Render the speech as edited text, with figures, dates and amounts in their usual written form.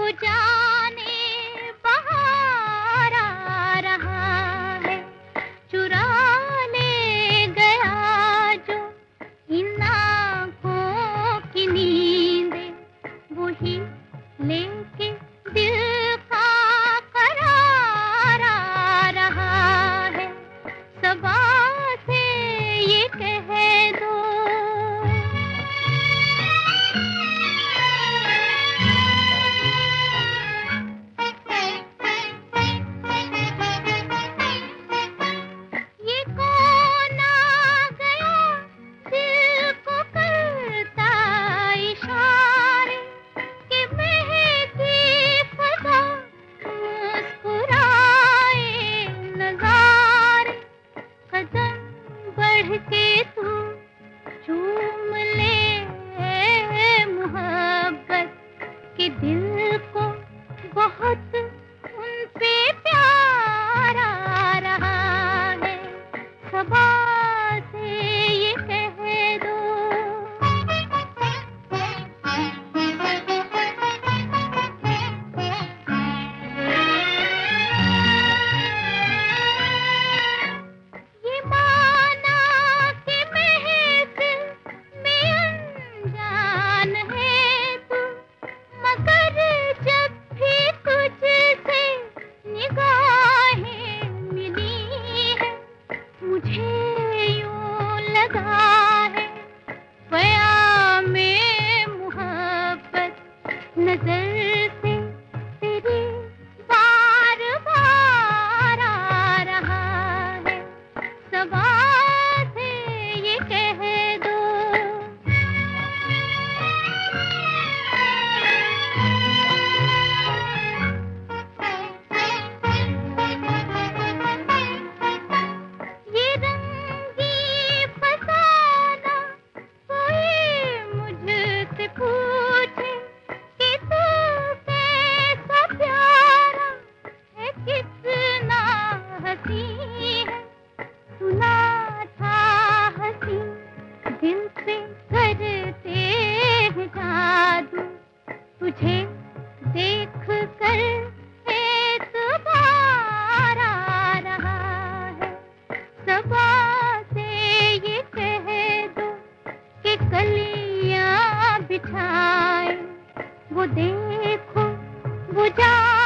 जाने बाहर आ रहा है, चुरा ले गया जो इन आँखों की नींदें, वही लेके दिल का करार आ रहा है। सबा से ये कह दो ये कौन आ गया दिल को करता इशारे कि महकी फजा मुस्कुराए नजारे। कदम बढ़ के तू चूम ले मोहब्बत के दिल को, बहुत उन पे प्यार आ रहा है। सबा से ये कह दो ये माना कि महफिल में अनजान है तू, मगर जब भी तुझसे निगाहें मिली है, मुझे यूं लगा है क़यामे मोहब्बत नजर से तेरी बार बार आ रहा है। सबा से ये कह दो ये रंगी फसाना कोई मुझसे पूछे कि तू कैसा प्यारा है, कितना हंसी है। सुना था हंसी दिल पे करते हैं जादू, तुझे देख कर एतबार आ रहा है। सबा से ये कह दो कि कलियां बिछाए वो देखो वो जा